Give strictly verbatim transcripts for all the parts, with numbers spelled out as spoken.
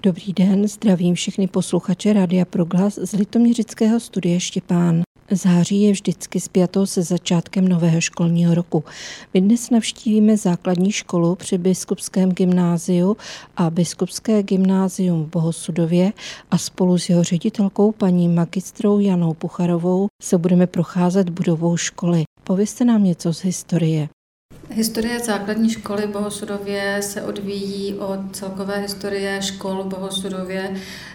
Dobrý den, zdravím všechny posluchače Rádia Proglas z Litoměřického studia Štěpán. Září je vždycky spjato se začátkem nového školního roku. My dnes navštívíme základní školu při Biskupském gymnáziu a Biskupské gymnázium v Bohosudově a spolu s jeho ředitelkou paní magistrou Janou Pucharovou se budeme procházet budovou školy. Povězte nám něco z historie. Historie základní školy v Bohosudově se odvíjí od celkové historie škol v Bohosudově,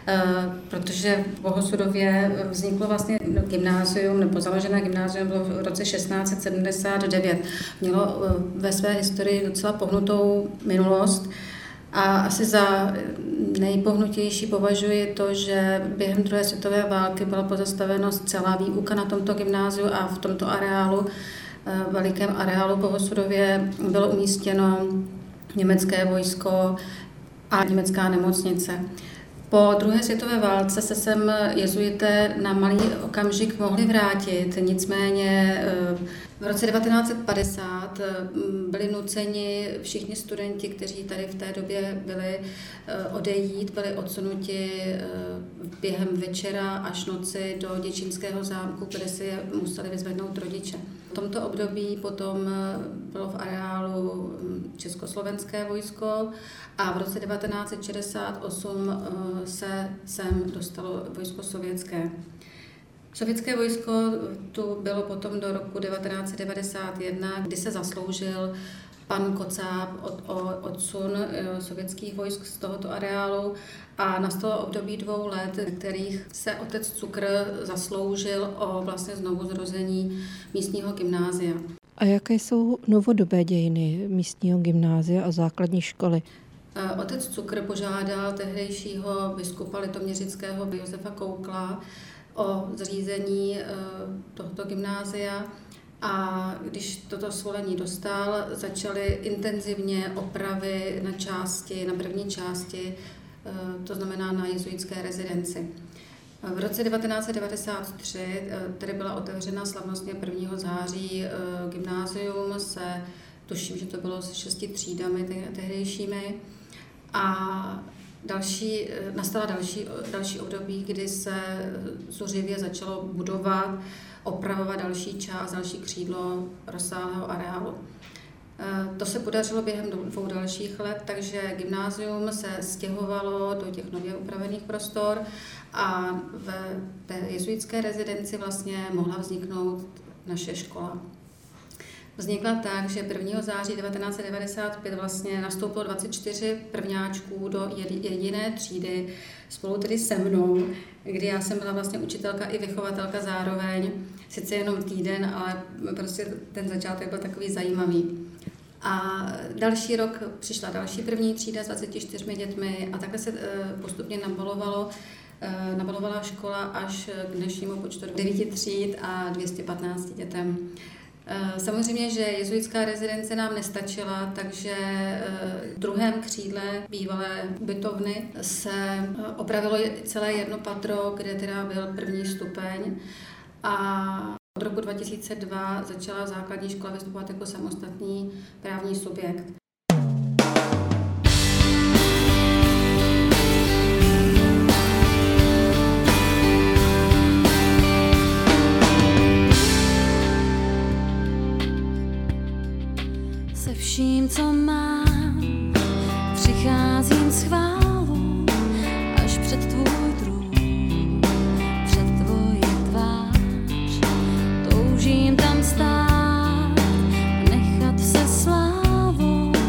protože v Bohosudově vzniklo vlastně gymnázium, nebo založené gymnázium bylo v roce šestnáct set sedmdesát devět. Mělo ve své historii docela pohnutou minulost a asi za nejpohnutější považuji to, že během druhé světové války byla pozastavena celá výuka na tomto gymnáziu a v tomto areálu velikém areálu Bohosudově bylo umístěno německé vojsko a německá nemocnice. Po druhé světové válce se sem jezuité na malý okamžik mohli vrátit, nicméně v roce devatenáct set padesát byli nuceni všichni studenti, kteří tady v té době byli, odejít, byli odsunuti během večera až noci do Děčínského zámku, kde si je museli vyzvednout rodiče. V tomto období potom bylo v areálu československé vojsko a v roce devatenáct set šedesát osm se sem dostalo vojsko sovětské. Sovětské vojsko tu bylo potom do roku devatenáct set devadesát jedna, kdy se zasloužil pan Kocáb od, o odsun sovětských vojsk z tohoto areálu a nastalo období dvou let, kterých se otec Cukr zasloužil o vlastně znovuzrození místního gymnázia. A jaké jsou novodobé dějiny místního gymnázia a základní školy? Otec Cukr požádal tehdejšího biskupa litoměřického Josefa Koukla o zřízení tohoto gymnázia a když toto svolení dostal, začaly intenzivně opravy na části, na první části, to znamená na jezuitské rezidenci. V roce devatenáct set devadesát tři tedy byla otevřena slavnostně prvního září gymnázium se, tuším, že to bylo se šesti třídami tehdejšími a další, nastala další, další období, kdy se zuřivě začalo budovat, opravovat další část, další křídlo rozsáhlého areálu. To se podařilo během dvou dalších let, takže gymnázium se stěhovalo do těch nově upravených prostor a v té jezuitské rezidenci vlastně mohla vzniknout naše škola. Vznikla tak, že prvního září devatenáct set devadesát pět vlastně nastoupilo dvacet čtyři prvňáčků do jediné třídy, spolu tedy se mnou, kdy já jsem byla vlastně učitelka i vychovatelka zároveň, sice jenom týden, ale prostě ten začátek byl takový zajímavý. A další rok přišla další první třída s dvaceti čtyřmi dětmi a takhle se postupně nabalovalo, nabalovala škola až k dnešnímu počtu devíti tříd a dvě stě patnácti dětem. Samozřejmě, že jezuitská rezidence nám nestačila, takže v druhém křídle bývalé ubytovny se opravilo celé jedno patro, kde teda byl první stupeň a od roku dva tisíce dva začala základní škola vystupovat jako samostatný právní subjekt. Se vším, co mám, přicházím s chválou až před tvůj trůn, před tvoji tvář. Toužím tam stát, nechat se slávou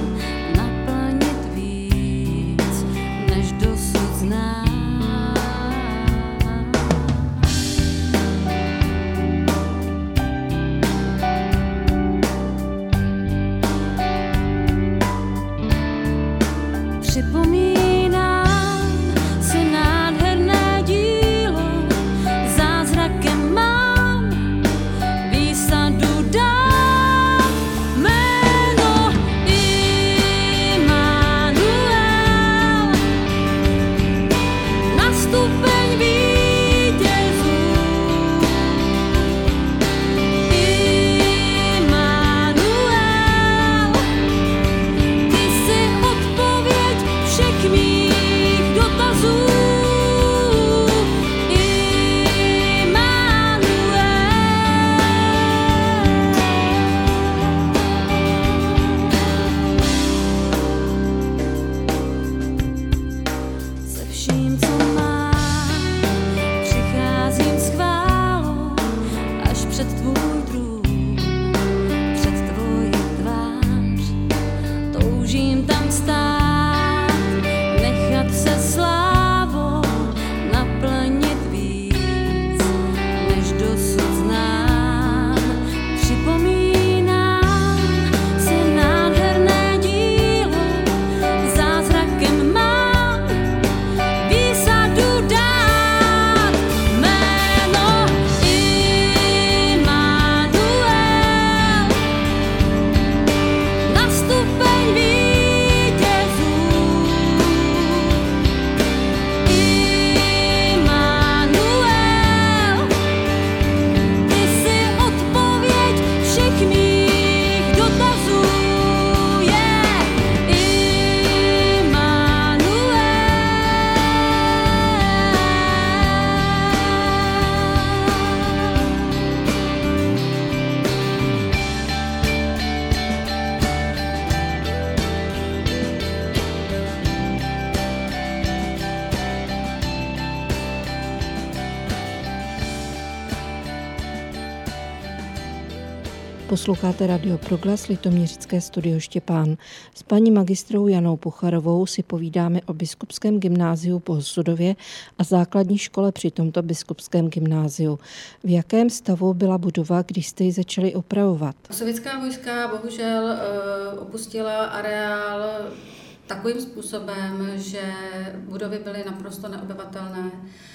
Posloucháte Radio Proglas, Litoměřické studio Štěpán. S paní magistrou Janou Pucharovou si povídáme o biskupském gymnáziu po Hosudově a základní škole při tomto biskupském gymnáziu. V jakém stavu byla budova, když jste ji začali opravovat? Sovětská vojska bohužel opustila areál takovým způsobem, že budovy byly naprosto neobyvatelné.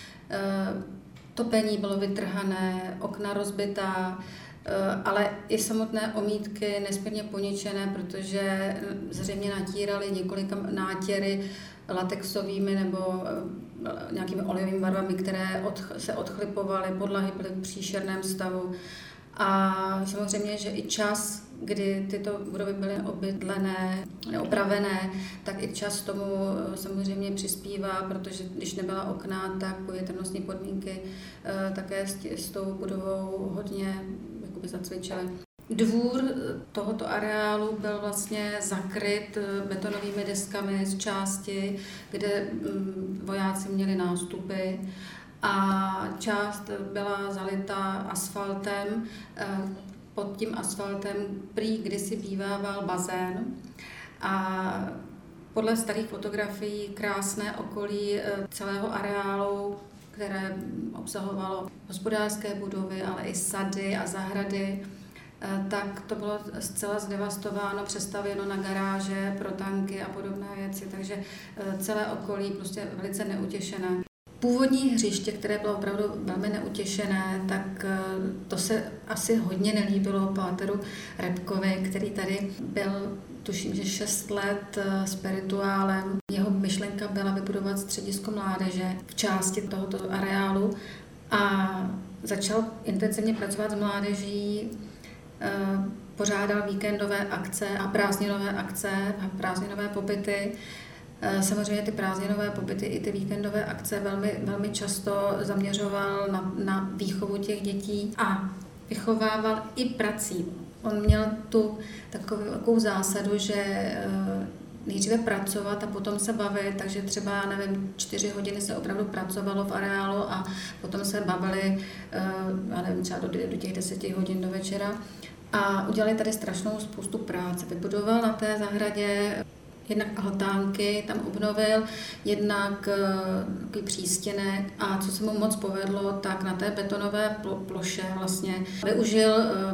Topení bylo vytrhané, okna rozbitá, ale i samotné omítky nesmírně poničené, protože zřejmě natírali několika nátěry latexovými nebo nějakými olejovými barvami, které se odchlipovaly, podlahy byly v příšerném stavu. A samozřejmě, že i čas, kdy tyto budovy byly obydlené, opravené, tak i čas tomu samozřejmě přispívá, protože když nebyla okna, tak povětrnostní podmínky také s tou budovou hodně jakoby zacvičily. Dvůr tohoto areálu byl vlastně zakryt betonovými deskami z části, kde vojáci měli nástupy, a část byla zalitá asfaltem. Pod tím asfaltem prý kdysi bývával bazén a podle starých fotografií krásné okolí celého areálu, které obsahovalo hospodářské budovy, ale i sady a zahrady, tak to bylo zcela zdevastováno, přestavěno na garáže pro tanky a podobné věci, takže celé okolí prostě velice neutěšené. Původní hřiště, které bylo opravdu velmi neutěšené, tak to se asi hodně nelíbilo páteru Repkovi, který tady byl, tuším, že šest let spirituálem. Jeho myšlenka byla vybudovat středisko mládeže v části tohoto areálu a začal intenzivně pracovat s mládeží, pořádal víkendové akce a prázdninové akce, prázdninové pobyty. Samozřejmě ty prázdninové pobyty i ty víkendové akce velmi, velmi často zaměřoval na, na výchovu těch dětí a vychovával i prací. On měl tu takovou, takovou zásadu, že nejdříve pracovat a potom se bavit, takže třeba, já nevím, čtyři hodiny se opravdu pracovalo v areálu a potom se bavili, já nevím, třeba do, do těch deseti hodin do večera. A udělali tady strašnou spoustu práce. Vybudoval na té zahradě jednak altánky tam obnovil, jednak takový přístěnek a co se mu moc povedlo, tak na té betonové ploše vlastně využil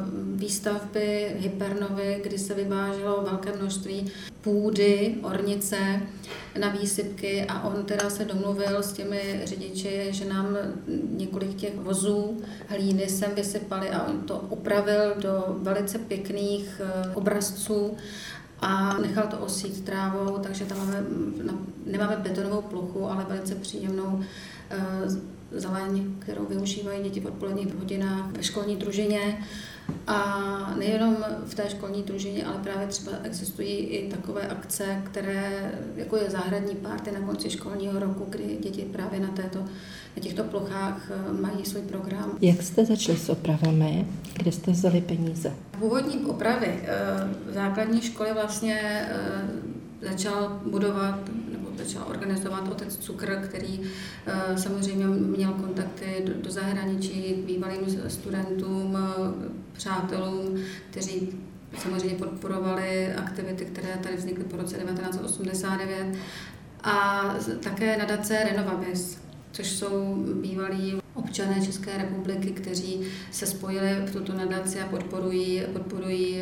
výstavby Hypernovy, kdy se vyváželo velké množství půdy, ornice na výsypky a on teda se domluvil s těmi řidiči, že nám několik těch vozů hlíny sem vysypali a on to upravil do velice pěkných obrazců a nechal to osít trávou, takže tam máme, nemáme betonovou plochu, ale velice příjemnou e, zeleň, kterou využívají děti v odpoledních hodinách ve školní družině. A nejenom v té školní družině, ale právě třeba existují i takové akce, které, jako je zahradní párty na konci školního roku, kdy děti právě na, této, na těchto plochách mají svůj program. Jak jste začali s opravami? Kde jste vzali peníze? Původní opravy základní školy vlastně začal budovat nebo začal organizovat otec Cukr, který samozřejmě měl kontakty do, do zahraničí k bývalým studentům, přátelům, kteří samozřejmě podporovali aktivity, které tady vznikly po roce devatenáct osmdesát devět, a také nadace Renovabis, což jsou bývalí občané České republiky, kteří se spojili v tuto nadaci a podporují, podporují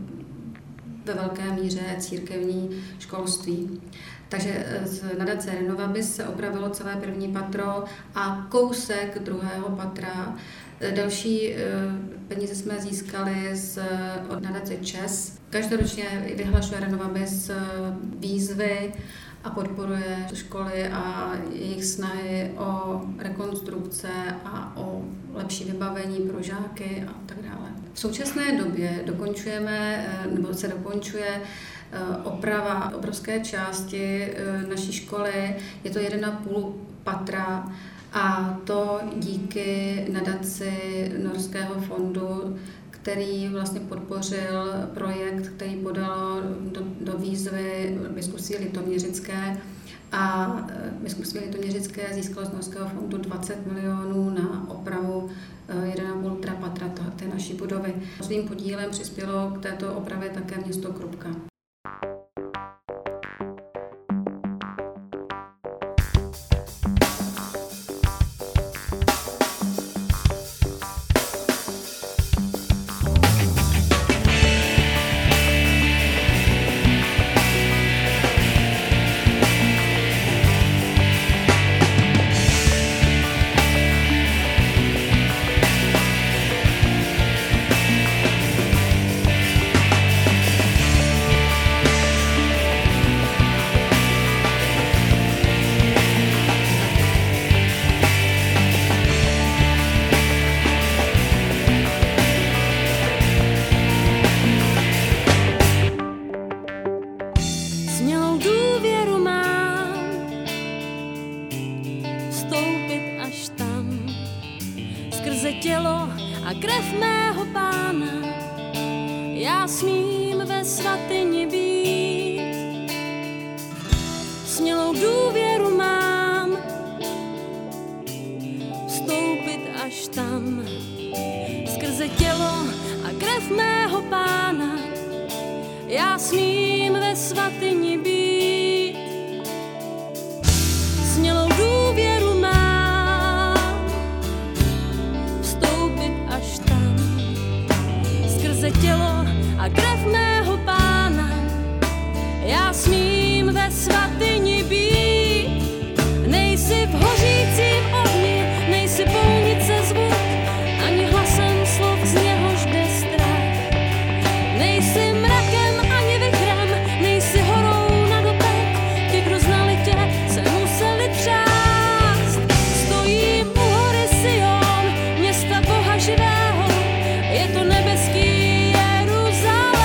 ve velké míře církevní školství. Takže z nadace Renovabis se opravilo celé první patro a kousek druhého patra. Další peníze jsme získali z, od nadace ČES. Každoročně vyhlašuje Renovabis výzvy a podporuje školy a jejich snahy o rekonstrukce a o lepší vybavení pro žáky a tak dále. V současné době dokončujeme, nebo se dokončuje oprava obrovské části naší školy. Je to jeden a půl patra a to díky nadaci Norského fondu, který vlastně podpořil projekt, který podal do, do výzvy biskupství litoměřické, a biskupství litoměřické získalo z Norského fondu dvacet milionů na opravu jeden a půl patra té naší naší budovy. Svým podílem přispělo k této opravě také město Krupka. Tělo a krev mého Pána, já smím ve svatyni být. Smělou důvěru mám vstoupit až tam. Skrze tělo a krev mého Pána, já smím ve svatyni být. Smělou důvěru mám až tam. Skrze tělo a krev mého Pána, já smím ve svatyni být. Nejsi v hořícím ohni, nejsi polnice zvuk, ani hlasem slov, z něhož jde strach. Nejsi mrakem ani vichrem, nejsi horou na dopek, ti, kdo znali tě, se museli třást. Stojím u hory Sion, města Boha živého, je to nebeský Jeruzalém.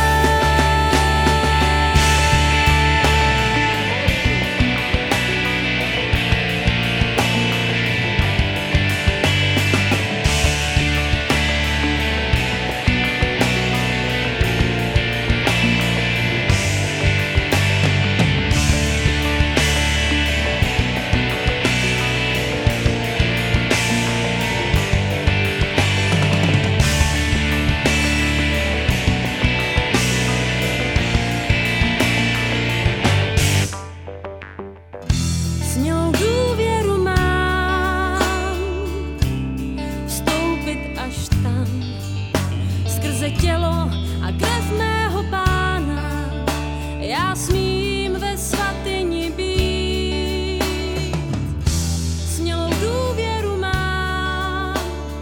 Smělou důvěru mám vstoupit až tam. Skrze tělo a krev mého Pána, já smím ve svatyni být. Smělou důvěru mám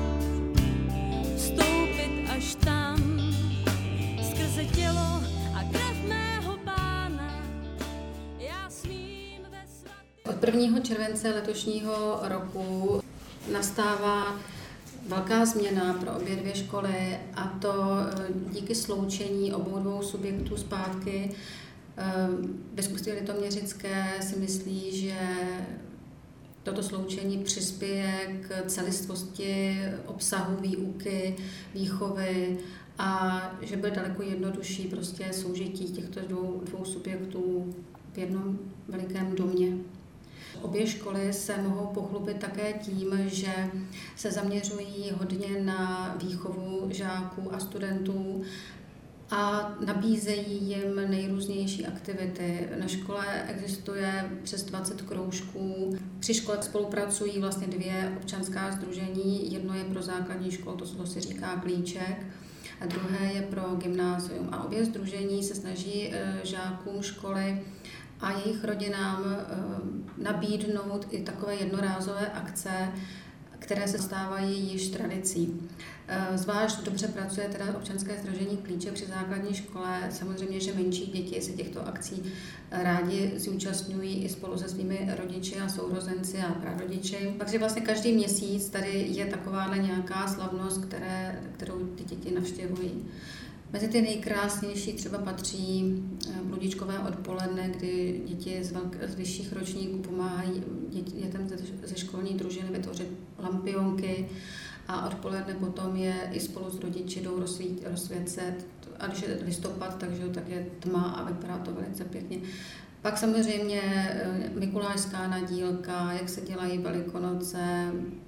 vstoupit až tam. Skrze tělo a krev mého Pána, já smím ve svatyni. Od prvního července letošního roku nastává velká změna pro obě dvě školy, a to díky sloučení obou dvou subjektů zpátky. Biskupství litoměřické si myslí, že toto sloučení přispěje k celistvosti obsahu výuky, výchovy a že bude daleko jednodušší prostě soužití těchto dvou, dvou subjektů v jednom velikém domě. Obě školy se mohou pochlubit také tím, že se zaměřují hodně na výchovu žáků a studentů a nabízejí jim nejrůznější aktivity. Na škole existuje přes dvacet kroužků. Při škole spolupracují vlastně dvě občanská sdružení. Jedno je pro základní školu, to, to se říká Klíček, a druhé je pro gymnázium. A obě sdružení se snaží žákům školy a jejich rodinám nabídnout i takové jednorázové akce, které se stávají již tradicí. Zvlášť dobře pracuje teda občanské sdružení Klíček při základní škole. Samozřejmě, že menší děti se těchto akcí rádi zúčastňují i spolu se svými rodiči a sourozenci a prarodiči. Takže vlastně každý měsíc tady je takováhle nějaká slavnost, které, kterou ty děti navštěvují. Mezi ty nejkrásnější třeba patří bludičkové odpoledne, kdy děti z, velk- z vyšších ročníků pomáhají dětem ze, ze školní družiny vytvořit lampionky a odpoledne potom je i spolu s rodiči jdou rozsvít, rozsvěcet. A když je listopad, takže tak je tma a vypadá to velice pěkně. Pak samozřejmě mikulášská nadílka, jak se dělají Velikonoce,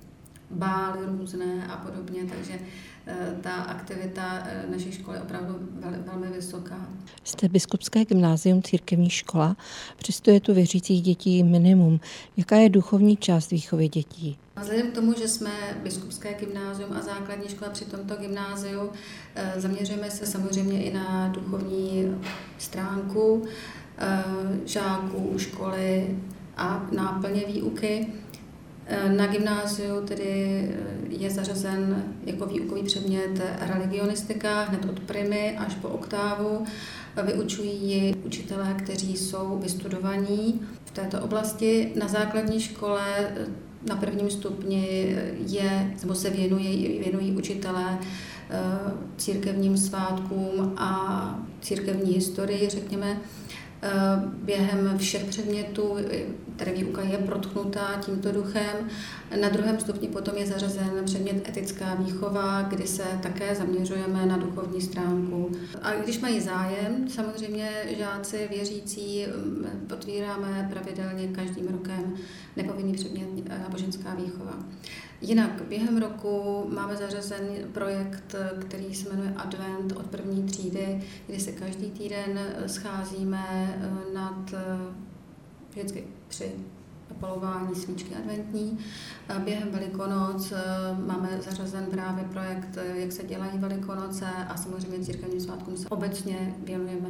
bály různé a podobně, takže ta aktivita naší školy je opravdu velmi vysoká. Jste Biskupské gymnázium, církevní škola, přesto je tu věřících dětí minimum. Jaká je duchovní část výchovy dětí? Vzhledem k tomu, že jsme Biskupské gymnázium a základní škola při tomto gymnáziu, zaměřujeme se samozřejmě i na duchovní stránku žáků, školy a náplně výuky. Na gymnáziu tedy je zařazen jako výukový předmět religionistika hned od primy až po oktávu. Vyučují ji učitelé, kteří jsou vystudovaní v této oblasti. Na základní škole na prvním stupni je, nebo se věnují, věnují učitelé církevním svátkům a církevní historii, řekněme. Během všech předmětů, tedy výuka je protchnutá tímto duchem. Na druhém stupni potom je zařazen předmět etická výchova, kdy se také zaměřujeme na duchovní stránku. A když mají zájem, samozřejmě žáci věřící otvíráme pravidelně každým rokem nepovinný předmět náboženská výchova. Jinak během roku máme zařazen projekt, který se jmenuje Advent od první třídy, kdy se každý týden scházíme nad vždycky při zapalování svíčky adventní. Během Velikonoc máme zařazen právě projekt, jak se dělají Velikonoce a samozřejmě církevním svátkům se obecně věnujeme.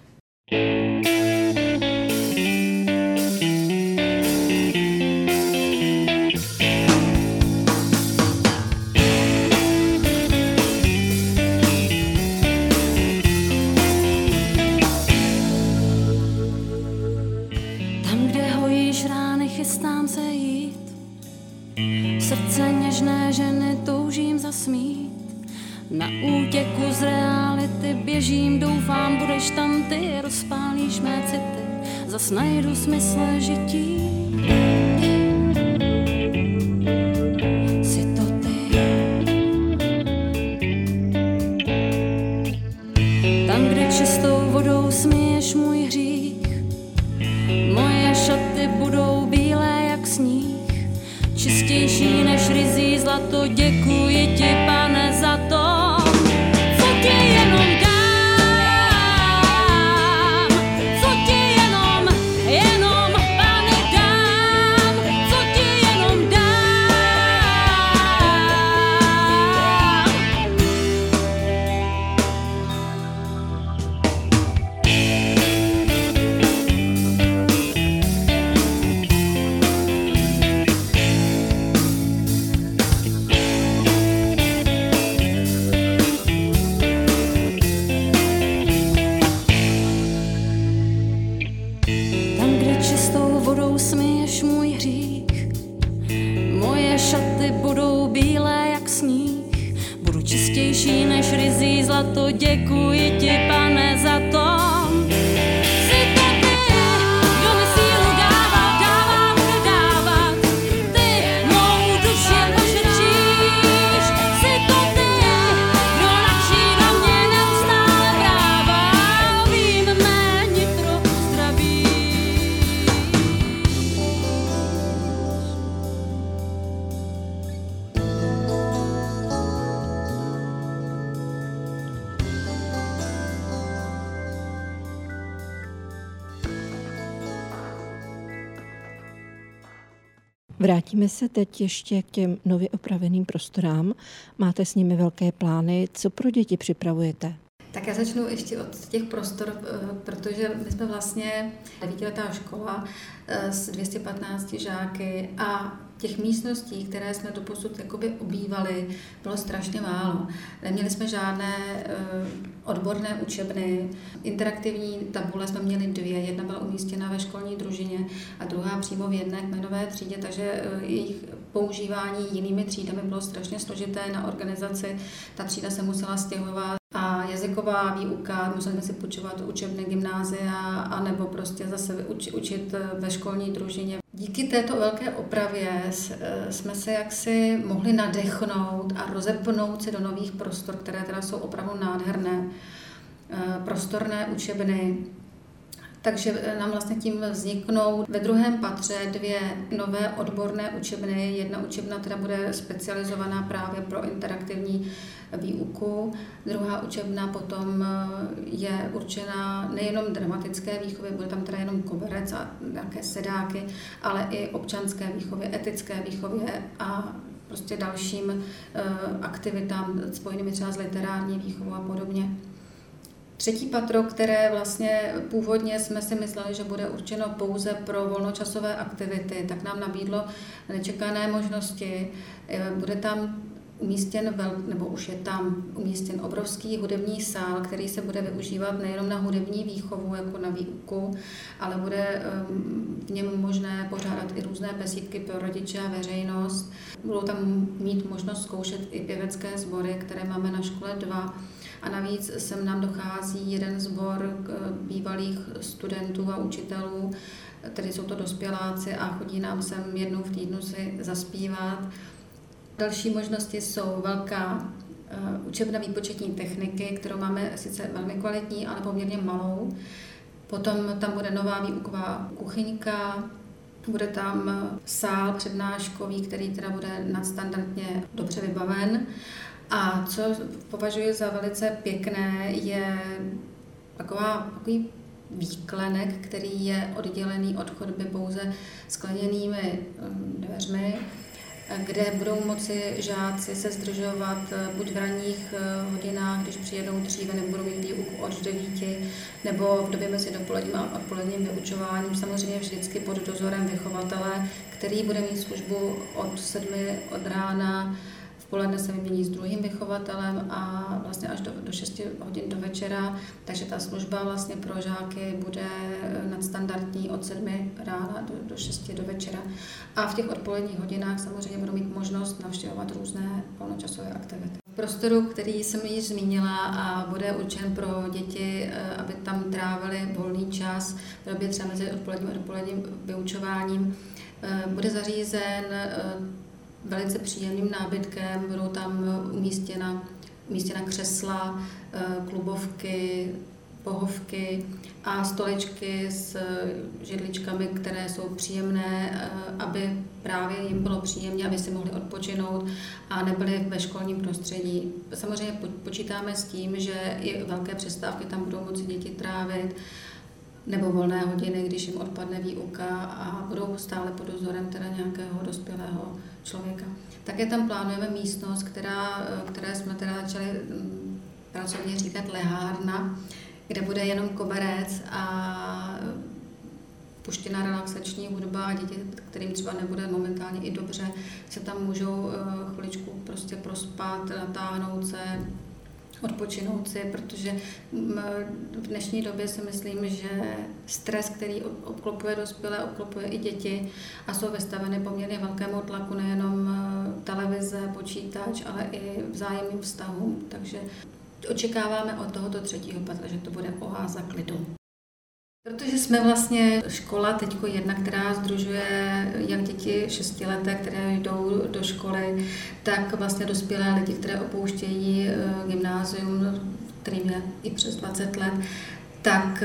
Chystám se jít, srdce něžné ženy toužím zasmít. Na útěku z reality běžím, doufám, budeš tam ty, rozpálíš mé city, zas najdu smysl žití. Jsi to ty. Tam, kde čistou vodou smiješ můj hřích, moje šaty budou bílé jak sníh, čistější než ryzí zlato, děkuji ti, Pane, za to, co ti jenom dám, co ti jenom, jenom, Pane, dám, co ti jenom dám. Smiješ můj hřích, moje šaty budou bílé jak sníh, budu čistější než ryzí zlato, děkuji ti, Pane, za to. Jsi to ty, kdo mi sílu dává, dává, bude dávat, ty mou duši ošetříš. Jsi to ty, kdo nadší na mě neustále brává, vím, mé nitro zdraví. Vrátíme se teď ještě k těm nově opraveným prostorám. Máte s nimi velké plány. Co pro děti připravujete? Tak já začnu ještě od těch prostor, protože my jsme vlastně devítiletá škola s dvěma sty patnácti žáky a těch místností, které jsme doposud jakoby obývali, bylo strašně málo. Neměli jsme žádné odborné učebny, interaktivní tabule jsme měli dvě, jedna byla umístěna ve školní družině a druhá přímo v jedné kmenové třídě, takže jejich používání jinými třídami bylo strašně složité na organizaci. Ta třída se musela stěhovat a jazyková výuka, museli jsme si půjčovat učebny gymnázia anebo prostě zase uč, učit ve školní družině. Díky této velké opravě jsme se jaksi mohli nadechnout a rozepnout se do nových prostor, které teda jsou opravdu nádherné. Prostorné učebny, takže nám vlastně tím vzniknou ve druhém patře dvě nové odborné učebny. Jedna učebna teda bude specializovaná právě pro interaktivní výuku. Druhá učebna potom je určená nejenom dramatické výchově, bude tam teda jenom koberec a nějaké sedáky, ale i občanské výchově, etické výchově a prostě dalším uh, aktivitám spojenými třeba s literární výchovou a podobně. Třetí patro, které vlastně původně jsme si mysleli, že bude určeno pouze pro volnočasové aktivity, tak nám nabídlo nečekané možnosti. Bude tam umístěn, vel, nebo už je tam umístěn obrovský hudební sál, který se bude využívat nejenom na hudební výchovu, jako na výuku, ale bude v něm možné pořádat i různé besídky pro rodiče a veřejnost. Budou tam mít možnost zkoušet i pěvecké sbory, které máme na škole dva. A navíc sem nám dochází jeden sbor bývalých studentů a učitelů, tedy jsou to dospěláci a chodí nám sem jednou v týdnu si zaspívat. Další možnosti jsou velká učebna výpočetní techniky, kterou máme sice velmi kvalitní, ale poměrně malou. Potom tam bude nová výuková kuchyňka, bude tam sál přednáškový, který teda bude nadstandardně dobře vybaven. A co považuji za velice pěkné, je taková, takový výklenek, který je oddělený od chodby pouze skleněnými dveřmi, kde budou moci žáci se zdržovat buď v ranních hodinách, když přijedou dříve, nebo budou mít výuku od devíti, nebo v době mezi dopoledním a odpoledním vyučováním, samozřejmě vždycky pod dozorem vychovatele, který bude mít službu od sedmi od rána. V poledne se vymění s druhým vychovatelem a vlastně až do, do šesti hodin do večera, takže ta služba vlastně pro žáky bude nadstandardní od sedmi rána do, do šesti do večera. A v těch odpoledních hodinách samozřejmě budou mít možnost navštěvovat různé volnočasové aktivity. V prostoru, který jsem již zmínila a bude určen pro děti, aby tam trávili volný čas v době třeba mezi odpoledním a dopoledním vyučováním, bude zařízen velice příjemným nábytkem, budou tam umístěna, umístěna křesla, klubovky, pohovky a stolečky s židličkami, které jsou příjemné, aby právě jim bylo příjemně, aby si mohli odpočinout a nebyli ve školním prostředí. Samozřejmě počítáme s tím, že i velké přestávky tam budou moci děti trávit, nebo volné hodiny, když jim odpadne výuka a budou stále pod dozorem teda nějakého dospělého člověka. Také tam plánujeme místnost, která, které jsme teda začali pracovně říkat lehárna, kde bude jenom koberec a puštěná relaxační hudba a děti, kterým třeba nebude momentálně i dobře, se tam můžou chviličku prostě prospat, natáhnout se, odpočinout si, protože v dnešní době si myslím, že stres, který obklopuje dospělé, obklopuje i děti a jsou vystaveny poměrně velkému tlaku, nejenom televize, počítač, ale i vzájemným vztahům. Takže očekáváme od tohoto třetího patra, že to bude oáza klidu. Protože jsme vlastně škola teďko jedna, která sdružuje jak děti šestileté, které jdou do školy, tak vlastně dospělé lidi, které opouštějí gymnázium, kterým je i přes dvacet let, tak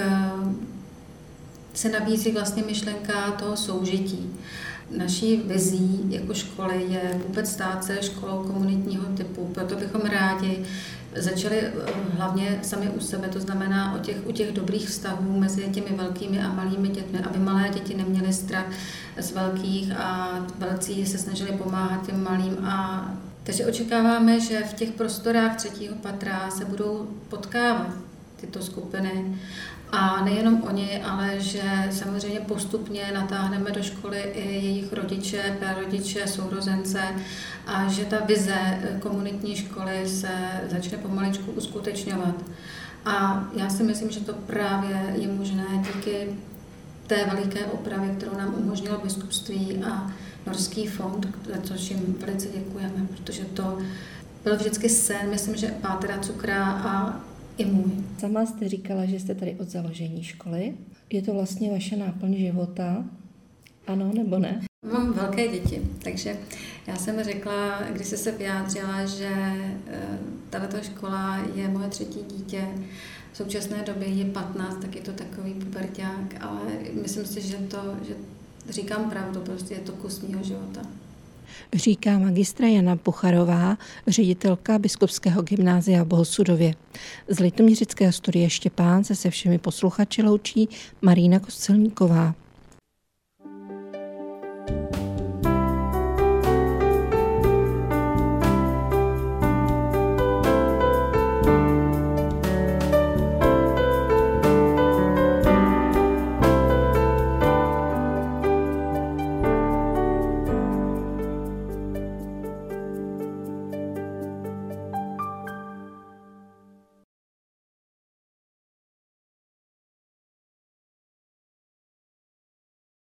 se nabízí vlastně myšlenka toho soužití. Naší vizí jako školy je vůbec stát se školou komunitního typu, proto bychom rádi začali hlavně sami u sebe, to znamená o těch, u těch dobrých vztahů mezi těmi velkými a malými dětmi, aby malé děti neměly strach z velkých a velcí se snažili pomáhat těm malým. A takže očekáváme, že v těch prostorách třetího patra se budou potkávat tyto skupiny. A nejenom oni, ale že samozřejmě postupně natáhneme do školy i jejich rodiče, prarodiče, sourozence a že ta vize komunitní školy se začne pomaličku uskutečňovat. A já si myslím, že to právě je možné díky té veliké opravě, kterou nám umožnilo biskupství a Norský fond, za což jim velice děkujeme, protože to byl vždycky sen, myslím, že Pátra Cukra a i můj. Sama jste říkala, že jste tady od založení školy. Je to vlastně vaše náplň života? Ano nebo ne? Mám velké děti, takže já jsem řekla, když jsem se vyjádřila, že tato škola je moje třetí dítě. V současné době je patnáct, tak je to takový puberťák, ale myslím si, že to, že říkám pravdu, prostě je to kus mýho života. Říká magistra Jana Pucharová, ředitelka Biskupského gymnázia v Bohosudově. Z Litoměřického studia Štěpán se se všemi posluchači loučí Marína Kostelníková.